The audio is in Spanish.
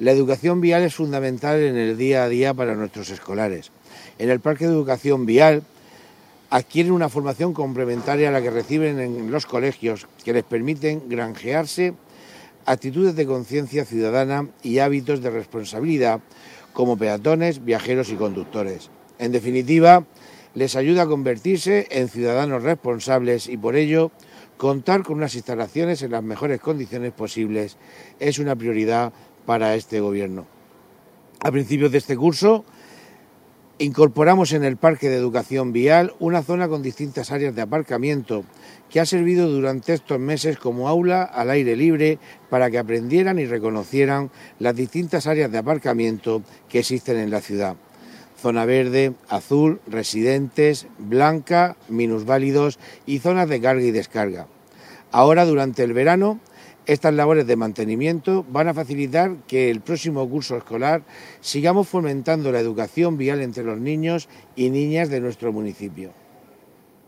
La educación vial es fundamental en el día a día para nuestros escolares. En el Parque de Educación Vial adquieren una formación complementaria a la que reciben en los colegios, que les permiten granjearse actitudes de conciencia ciudadana y hábitos de responsabilidad como peatones, viajeros y conductores. En definitiva, les ayuda a convertirse en ciudadanos responsables y por ello contar con unas instalaciones en las mejores condiciones posibles es una prioridad para este Gobierno. A principios de este curso incorporamos en el Parque de Educación Vial una zona con distintas áreas de aparcamiento que ha servido durante estos meses como aula al aire libre para que aprendieran y reconocieran las distintas áreas de aparcamiento que existen en la ciudad. Zona verde, azul, residentes, blanca, minusválidos y zonas de carga y descarga. Ahora, durante el verano, estas labores de mantenimiento van a facilitar que el próximo curso escolar sigamos fomentando la educación vial entre los niños y niñas de nuestro municipio.